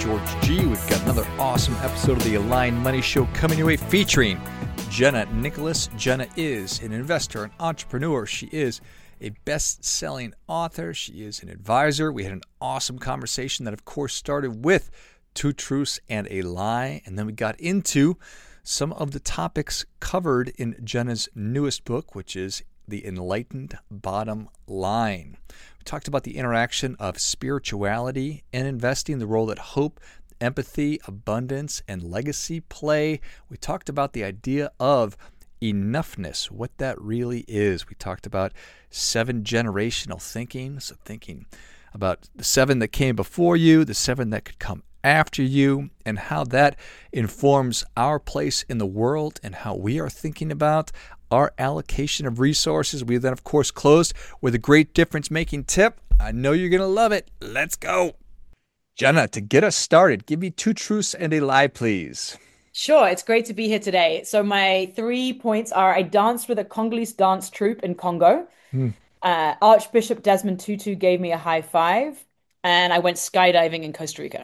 George G. We've got another awesome episode of the Aligned Money Show coming your way featuring Jenna Nicholas. Jenna is an investor, an entrepreneur. She is a best-selling author. She is an advisor. We had an awesome conversation that, of course, started with two truths and a lie, and then we got into some of the topics covered in Jenna's newest book, which is The Enlightened Bottom Line. We talked about the interaction of spirituality and investing, the role that hope, empathy, abundance, and legacy play. We talked about the idea of enoughness, what that really is. We talked about 7 generational thinking, so thinking about the 7 that came before you, the 7 that could come after you, and how that informs our place in the world and how we are thinking about our allocation of resources. We then, of course, closed with a great difference-making tip. I know you're going to love it. Let's go. Jenna, to get us started, give me 2 truths and a lie, please. Sure, it's great to be here today. So my 3 points are I danced with a Congolese dance troupe in Congo. Hmm. Archbishop Desmond Tutu gave me a high five, and I went skydiving in Costa Rica.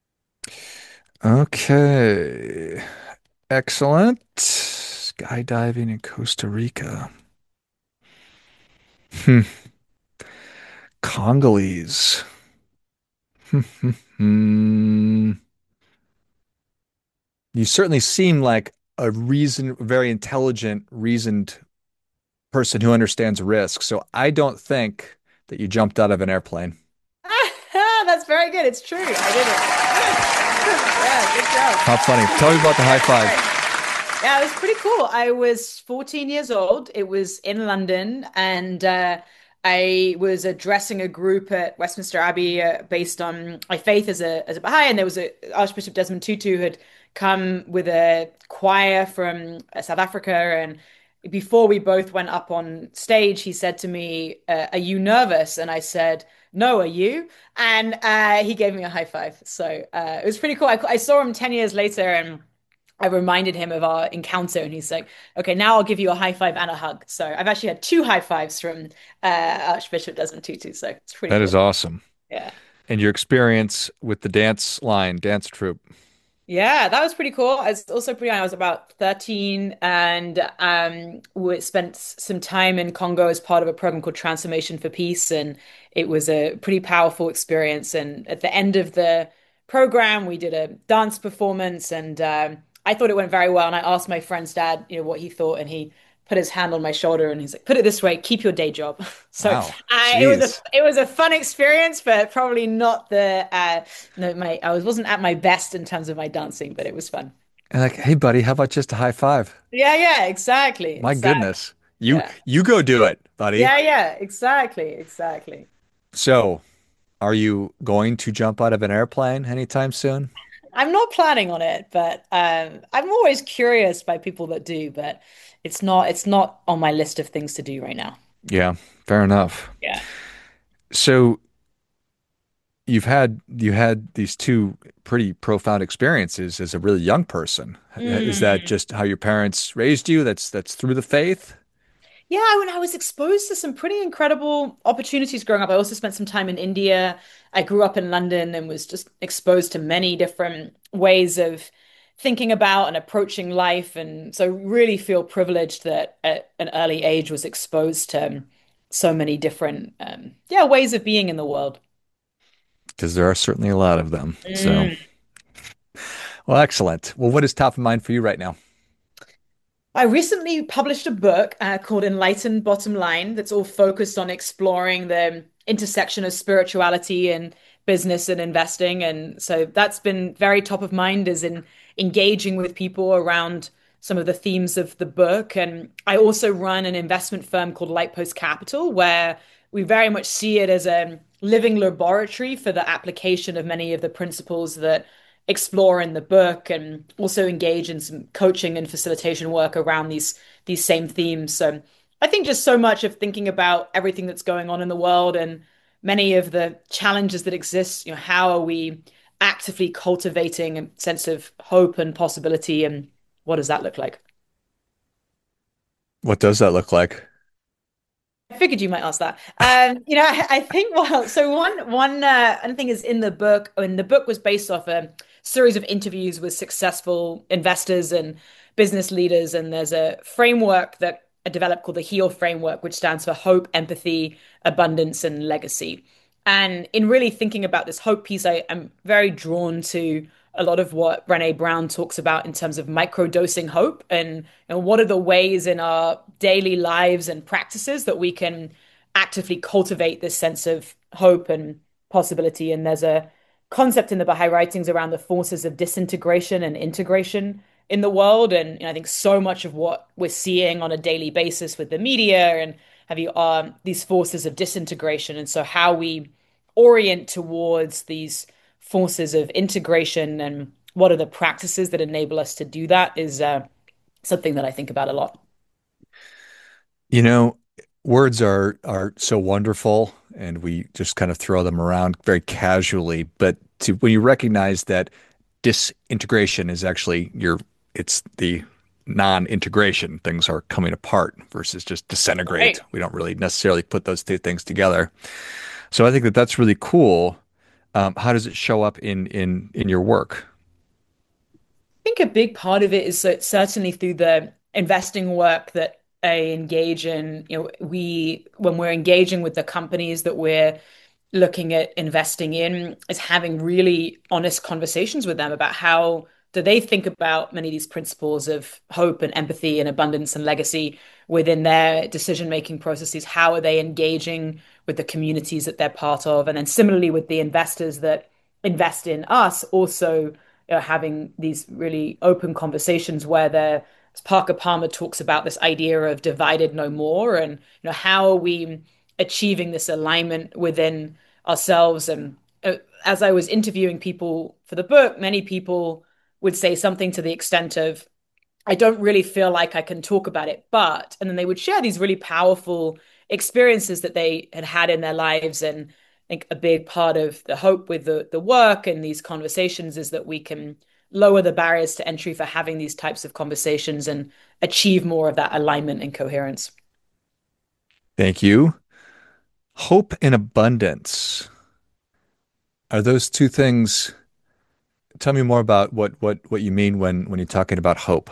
Okay. Excellent. Skydiving in Costa Rica. Hmm. Congolese. Hmm. You certainly seem like very intelligent, reasoned person who understands risk. So I don't think that you jumped out of an airplane. That's very good. It's true. I did it. Yeah, good job. How funny. Tell me about the high five. Yeah, it was pretty cool. I was 14 years old. It was in London, and I was addressing a group at Westminster Abbey based on my faith as a Baha'i. And there was a Archbishop Desmond Tutu had come with a choir from South Africa, and before we both went up on stage, he said to me, "Are you nervous?" And I said, "No, are you?" And he gave me a high five. So it was pretty cool. I saw him 10 years later, and I reminded him of our encounter, and he's like, "Okay, now I'll give you a high five and a hug." So I've actually had 2 high fives from Archbishop Desmond Tutu. So it's pretty That cool. is awesome. Yeah. And your experience with the dance troupe. Yeah, that was pretty cool. I was also pretty young. I was about 13, and we spent some time in Congo as part of a program called Transformation for Peace, and it was a pretty powerful experience. And at the end of the program, we did a dance performance, and I thought it went very well. And I asked my friend's dad, what he thought, and he put his hand on my shoulder, and he's like, "Put it this way, keep your day job." So Wow. it was a Jeez. it was a fun experience, but probably not the no, wasn't at my best in terms of my dancing, but it was fun. And like, hey buddy, how about just a high five? Yeah, yeah, exactly. My Exactly. goodness. You Yeah. you go do it, buddy. Yeah, yeah, exactly. Exactly. So, are you going to jump out of an airplane anytime soon? I'm not planning on it, but I'm always curious by people that do, but it's not on my list of things to do right now. Yeah, fair enough. Yeah. So, you had these 2 pretty profound experiences as a really young person. Is that Mm. just how your parents raised you? That's through the faith? Yeah, when I was exposed to some pretty incredible opportunities growing up, I also spent some time in India. I grew up in London and was just exposed to many different ways of thinking about and approaching life. And so really feel privileged that at an early age was exposed to so many different yeah, ways of being in the world. Because there are certainly a lot of them. So, Mm. well, excellent. Well, what is top of mind for you right now? I recently published a book called Enlightened Bottom Line that's all focused on exploring the intersection of spirituality and business and investing. And so that's been very top of mind as in engaging with people around some of the themes of the book. And I also run an investment firm called Lightpost Capital, where we very much see it as a living laboratory for the application of many of the principles that explore in the book, and also engage in some coaching and facilitation work around these same themes. So I think just so much of thinking about everything that's going on in the world and many of the challenges that exist, how are we actively cultivating a sense of hope and possibility, and what does that look like? What does that look like? figured you might ask that. I think so one thing is in the book. I mean, the book was based off a series of interviews with successful investors and business leaders, and there's a framework that I developed called the HEAL framework, which stands for hope, empathy, abundance, and legacy. And in really thinking about this hope piece, I am very drawn to a lot of what Brené Brown talks about in terms of microdosing hope and what are the ways in our daily lives and practices that we can actively cultivate this sense of hope and possibility. And there's a concept in the Baha'i writings around the forces of disintegration and integration in the world. And I think so much of what we're seeing on a daily basis with the media and have you these forces of disintegration. And so how we orient towards these forces of integration and what are the practices that enable us to do that is something that I think about a lot. You know, words are so wonderful and we just kind of throw them around very casually, but when you recognize that disintegration is actually it's the non-integration, things are coming apart versus just disintegrate. Right. We don't really necessarily put those two things together. So I think that that's really cool. How does it show up in your work? Think a big part of it is that certainly through the investing work that I engage in, when we're engaging with the companies that we're looking at investing in, is having really honest conversations with them about how do they think about many of these principles of hope and empathy and abundance and legacy within their decision-making processes. How are they engaging with the communities that they're part of? And then similarly with the investors that invest in us, also having these really open conversations where they're Parker Palmer talks about this idea of divided no more, and how are we achieving this alignment within ourselves. And as I was interviewing people for the book, many people would say something to the extent of, I don't really feel like I can talk about it, but, and then they would share these really powerful experiences that they had had in their lives. And I think a big part of the hope with the work and these conversations is that we can lower the barriers to entry for having these types of conversations and achieve more of that alignment and coherence. Thank you. Hope and abundance. Are those two things? Tell me more about what you mean when you're talking about hope.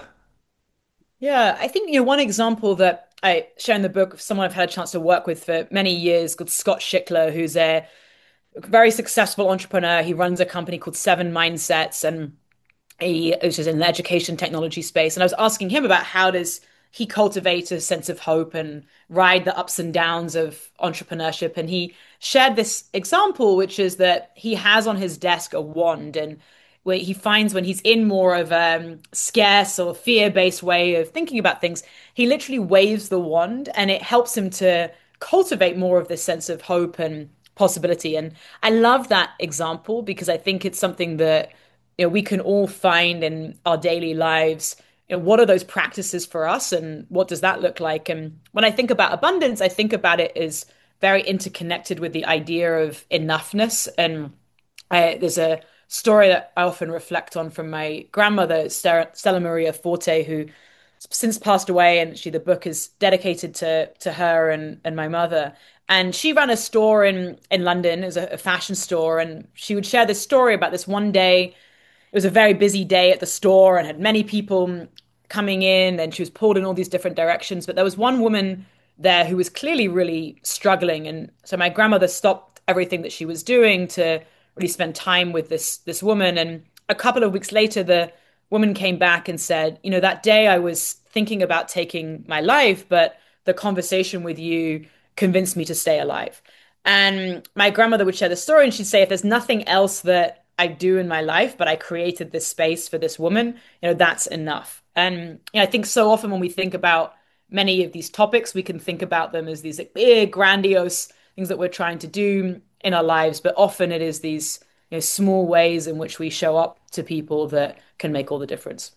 Yeah, I think one example that I share in the book of someone I've had a chance to work with for many years called Scott Schickler, who's a very successful entrepreneur. He runs a company called Seven Mindsets, and which is in the education technology space. And I was asking him about how does he cultivate a sense of hope and ride the ups and downs of entrepreneurship. And he shared this example, which is that he has on his desk a wand, and where he finds when he's in more of a scarce or fear-based way of thinking about things, he literally waves the wand and it helps him to cultivate more of this sense of hope and possibility. And I love that example because I think it's something that we can all find in our daily lives. What are those practices for us and what does that look like? And when I think about abundance, I think about it as very interconnected with the idea of enoughness. And there's a story that I often reflect on from my grandmother, Stella Maria Forte, who since passed away, and the book is dedicated to her and my mother. And she ran a store in London. It was a fashion store, and she would share this story about this one day. It was a very busy day at the store and had many people coming in, and she was pulled in all these different directions. But there was one woman there who was clearly really struggling. And so my grandmother stopped everything that she was doing to really spend time with this woman. And a couple of weeks later, the woman came back and said, that day I was thinking about taking my life, but the conversation with you convinced me to stay alive. And my grandmother would share the story and she'd say, if there's nothing else that I do in my life, but I created this space for this woman, that's enough. And I think so often when we think about many of these topics, we can think about them as these like, big, grandiose things that we're trying to do in our lives, but often it is these small ways in which we show up to people that can make all the difference.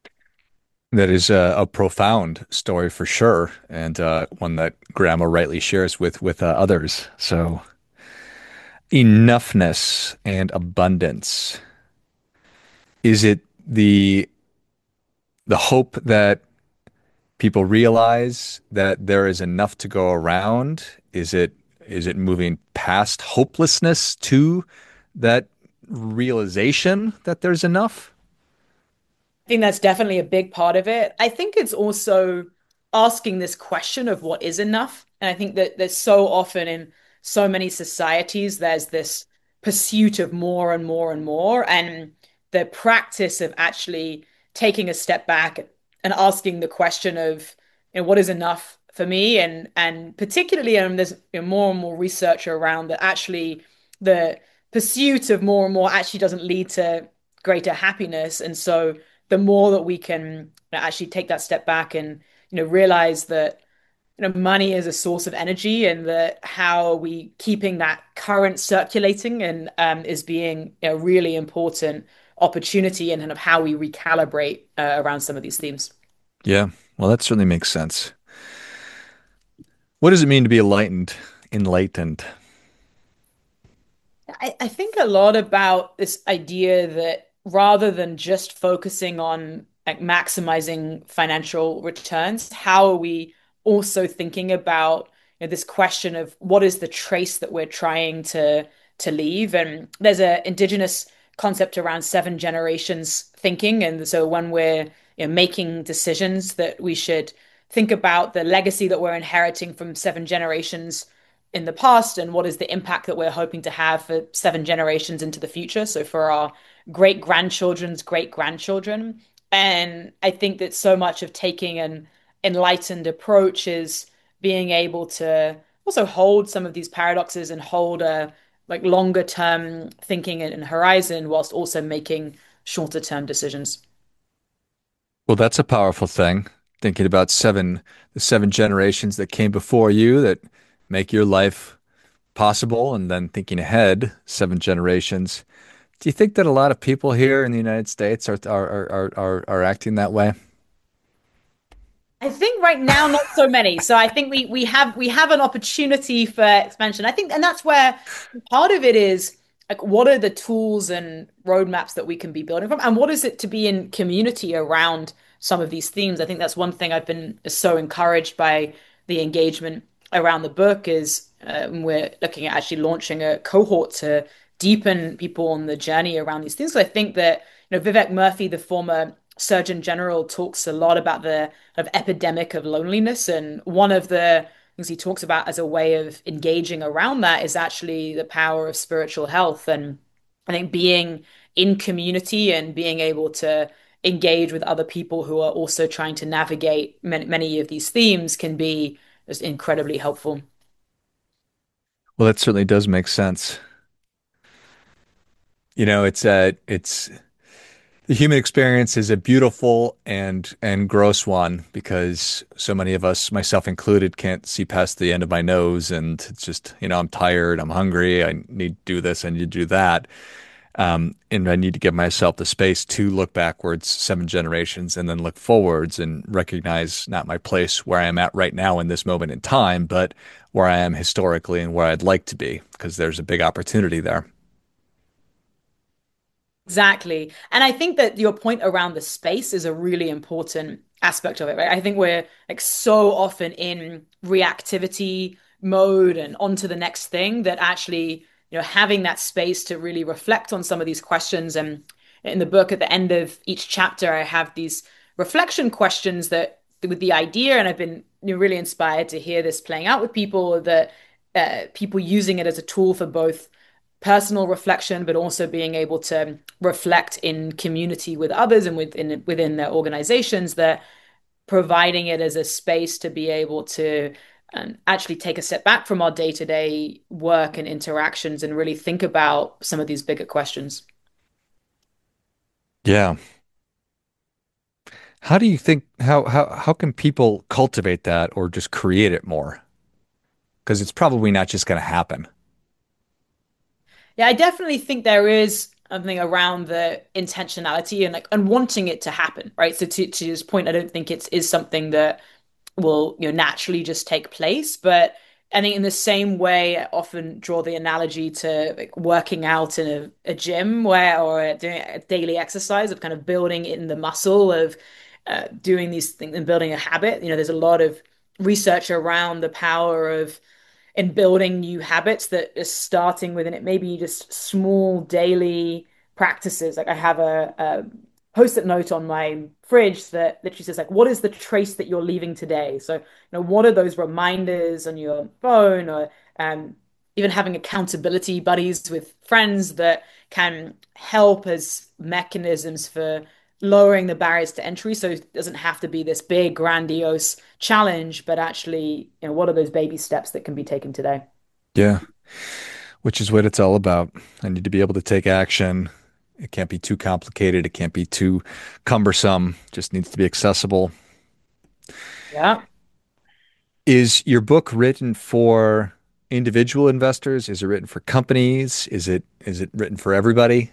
That is a profound story for sure, and one that Grandma rightly shares with others. So enoughness and abundance. Is it the hope that people realize that there is enough to go around? Is it moving past hopelessness to that realization that there's enough? I think that's definitely a big part of it. I think it's also asking this question of what is enough. And I think that there's so often in so many societies, there's this pursuit of more and more and more. And the practice of actually taking a step back and asking the question of, what is enough for me? And particularly, there's more and more research around that actually the pursuit of more and more actually doesn't lead to greater happiness. And so the more that we can actually take that step back and realize that money is a source of energy, and that how are we keeping that current circulating and is being a really important opportunity, and kind of how we recalibrate around some of these themes. Yeah, well, that certainly makes sense. What does it mean to be enlightened? Enlightened. I think a lot about this idea that rather than just focusing on like maximizing financial returns, how are we also thinking about this question of what is the trace that we're trying to leave? And there's a indigenous concept around seven generations thinking, and so when we're making decisions, that we should think about the legacy that we're inheriting from seven generations in the past, and what is the impact that we're hoping to have for seven generations into the future. So for our great grandchildren's great grandchildren. And I think that so much of taking an enlightened approach is being able to also hold some of these paradoxes and hold a like longer term thinking and horizon whilst also making shorter term decisions. Well, that's a powerful thing. Thinking about the seven generations that came before you that make your life possible, and then thinking ahead, seven generations. Do you think that a lot of people here in the United States are acting that way? I think right now not so many. So I think we have an opportunity for expansion. I think, and that's where part of it is like what are the tools and roadmaps that we can be building from, and what is it to be in community around some of these themes. I think that's one thing I've been so encouraged by the engagement around the book is we're looking at actually launching a cohort to deepen people on the journey around these things. So I think that Vivek Murthy, the former Surgeon General, talks a lot about the of epidemic of loneliness. And one of the things he talks about as a way of engaging around that is actually the power of spiritual health. And I think being in community and being able to engage with other people who are also trying to navigate many of these themes can be just incredibly helpful. Well, that certainly does make sense. It's the human experience is a beautiful and gross one because so many of us, myself included, can't see past the end of my nose, and it's just, I'm tired, I'm hungry, I need to do this, I need to do that. And I need to give myself the space to look backwards seven generations and then look forwards and recognize not my place where I am at right now in this moment in time, but where I am historically and where I'd like to be, because there's a big opportunity there. Exactly. And I think that your point around the space is a really important aspect of it, right? I think we're like so often in reactivity mode and on to the next thing that actually, having that space to really reflect on some of these questions. And in the book, at the end of each chapter, I have these reflection questions that with the idea, and I've been really inspired to hear this playing out with people, that people using it as a tool for both personal reflection, but also being able to reflect in community with others and within their organizations, that providing it as a space to be able to actually take a step back from our day-to-day work and interactions and really think about some of these bigger questions. Yeah. How do you think how can people cultivate that or just create it more? Because it's probably not just going to happen. Yeah, I definitely think there is something around the intentionality and like and wanting it to happen, right? So to this point, I don't think it is something that will naturally just take place. But I think in the same way, I often draw the analogy to like working out in a gym where or doing a daily exercise of kind of building in the muscle of doing these things and building a habit. There's a lot of research around the power of in building new habits that is starting within it. Maybe just small daily practices. Like I have a post-it note on my fridge that literally says like, what is the trace that you're leaving today? So, what are those reminders on your phone or even having accountability buddies with friends that can help as mechanisms for lowering the barriers to entry so it doesn't have to be this big grandiose challenge, but actually, what are those baby steps that can be taken today? Yeah, which is what it's all about. I need to be able to take action. It can't be too complicated. It can't be too cumbersome. Just needs to be accessible. Yeah. Is your book written for individual investors? Is it written for companies? Is it written for everybody?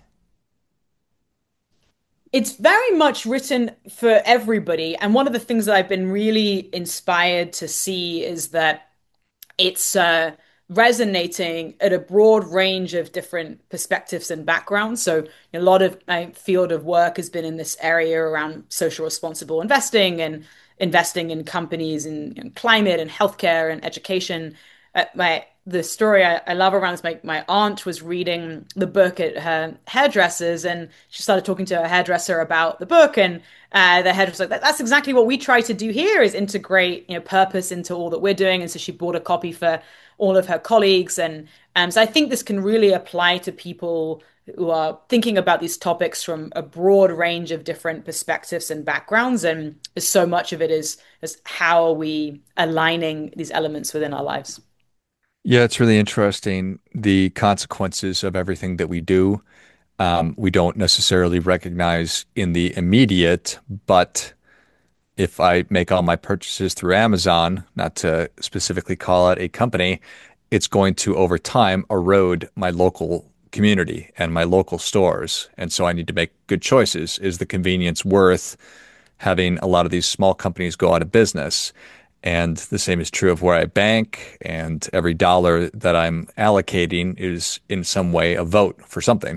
It's very much written for everybody. And one of the things that I've been really inspired to see is that it's resonating at a broad range of different perspectives and backgrounds. So a lot of my field of work has been in this area around social responsible investing and investing in companies in climate and healthcare and education. The story I love around this, my aunt was reading the book at her hairdresser's and she started talking to her hairdresser about the book and the hairdresser was like, that's exactly what we try to do here is integrate, purpose into all that we're doing. And so she bought a copy for all of her colleagues. And so I think this can really apply to people who are thinking about these topics from a broad range of different perspectives and backgrounds. And so much of it is how are we aligning these elements within our lives. Yeah, it's really interesting the consequences of everything that we do. We don't necessarily recognize in the immediate, but if I make all my purchases through Amazon, not to specifically call out a company, it's going to over time erode my local community and my local stores. And so I need to make good choices. Is the convenience worth having a lot of these small companies go out of business? And the same is true of where I bank, and every dollar that I'm allocating is in some way a vote for something.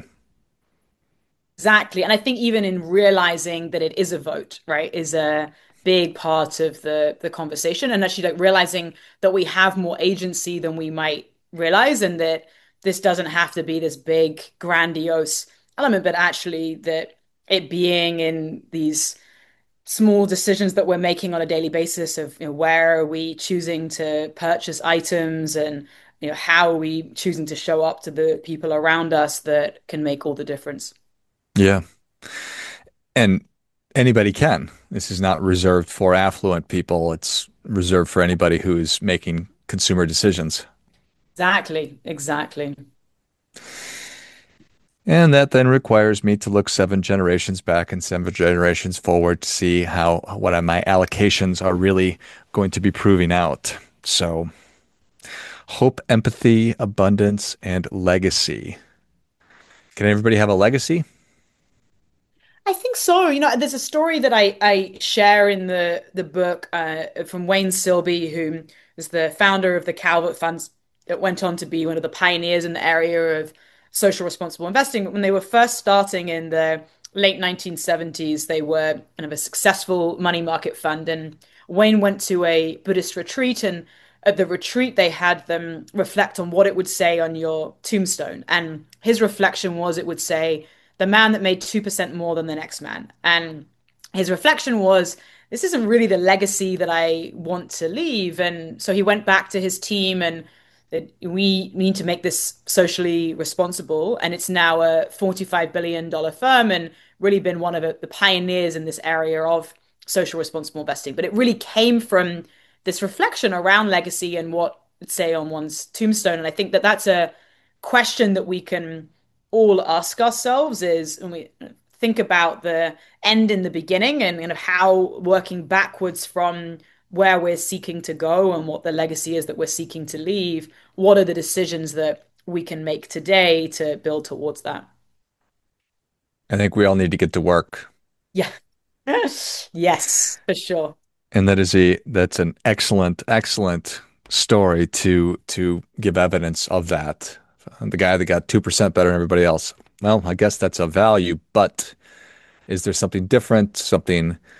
Exactly. And I think even in realizing that it is a vote, right, is a big part of the conversation. And actually like realizing that we have more agency than we might realize and that this doesn't have to be this big, grandiose element, but actually that it being in these small decisions that we're making on a daily basis of where are we choosing to purchase items and how are we choosing to show up to the people around us that can make all the difference. Yeah. And anybody can. This is not reserved for affluent people. It's reserved for anybody who's making consumer decisions. Exactly, exactly. And that then requires me to look 7 generations back and 7 generations forward to see how what my allocations are really going to be proving out. So, hope, empathy, abundance, and legacy. Can everybody have a legacy? I think so. There's a story that I share in the book from Wayne Silby, who is the founder of the Calvert Funds that went on to be one of the pioneers in the area of social responsible investing. But when they were first starting in the late 1970s, they were kind of a successful money market fund. And Wayne went to a Buddhist retreat, and at the retreat, they had them reflect on what it would say on your tombstone. And his reflection was it would say, the man that made 2% more than the next man. And his reflection was, this isn't really the legacy that I want to leave. And so he went back to his team and that we need to make this socially responsible. And it's now a $45 billion firm and really been one of the pioneers in this area of social responsible investing. But it really came from this reflection around legacy and what it say on one's tombstone. And I think that that's a question that we can all ask ourselves is when we think about the end in the beginning and kind of how working backwards from where we're seeking to go and what the legacy is that we're seeking to leave, what are the decisions that we can make today to build towards that? I think we all need to get to work. Yeah. Yes, for sure. And that's an excellent story to give evidence of that. The guy that got 2% better than everybody else. Well, I guess that's a value, but is there something different, something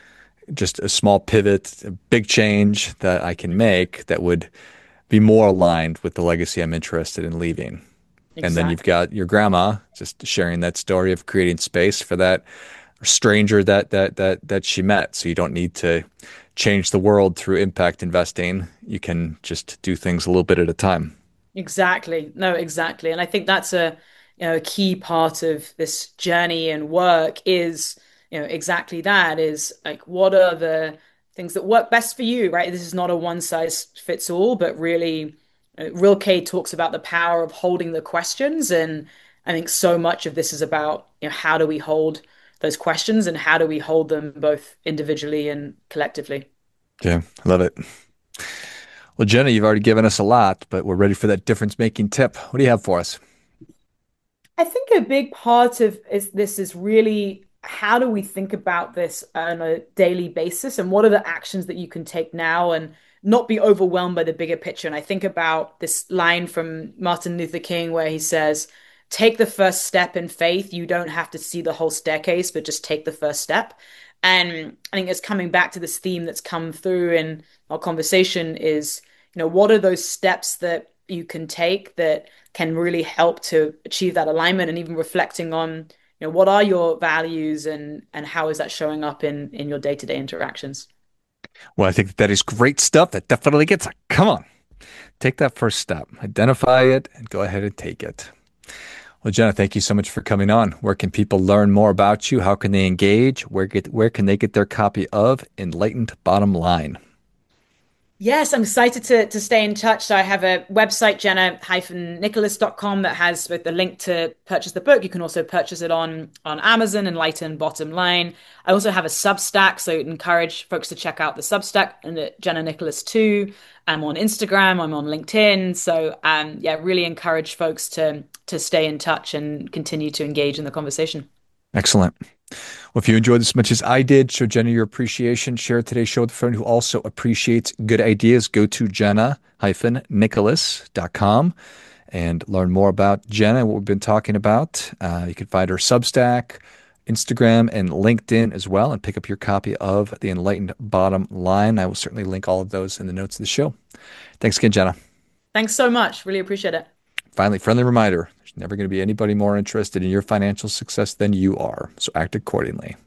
just a small pivot, a big change that I can make that would be more aligned with the legacy I'm interested in leaving. And then you've Exactly. got your grandma just sharing that story of creating space for that stranger that she met. So you don't need to change the world through impact investing. You can just do things a little bit at a time. Exactly. No, exactly. And I think that's a key part of this journey and work is, exactly that is like, what are the things that work best for you, right? This is not a one size fits all, but really, Real K talks about the power of holding the questions. And I think so much of this is about, how do we hold those questions and how do we hold them both individually and collectively? Yeah, I love it. Well, Jenna, you've already given us a lot, but we're ready for that difference making tip. What do you have for us? I think a big part of this is really how do we think about this on a daily basis and what are the actions that you can take now and not be overwhelmed by the bigger picture. And I think about this line from Martin Luther King where he says, take the first step in faith. You don't have to see the whole staircase, but just take the first step. And I think it's coming back to this theme that's come through in our conversation is, what are those steps that you can take that can really help to achieve that alignment and even reflecting on what are your values and how is that showing up in your day-to-day interactions. Well, I think that is great stuff. That definitely gets, come on, take that first step, identify it, and go ahead and take it. Well, Jenna, thank you so much for coming on. Where can people learn more about you? How can they engage? Where can they get their copy of Enlightened Bottom Line? Yes, I'm excited to stay in touch. So I have a website, jenna-nicholas.com, that has both the link to purchase the book. You can also purchase it on Amazon, Enlighten Bottom Line. I also have a Substack, so I'd encourage folks to check out the Substack and Jenna Nicholas too. I'm on Instagram, I'm on LinkedIn. So yeah, really encourage folks to stay in touch and continue to engage in the conversation. Excellent. Well, if you enjoyed this as much as I did, show Jenna your appreciation. Share today's show with a friend who also appreciates good ideas. Go to jenna-nicholas.com and learn more about Jenna and what we've been talking about. You can find her Substack, Instagram, and LinkedIn as well, and pick up your copy of The Enlightened Bottom Line. I will certainly link all of those in the notes of the show. Thanks again, Jenna. Thanks so much. Really appreciate it. Finally, friendly reminder, there's never going to be anybody more interested in your financial success than you are, so act accordingly.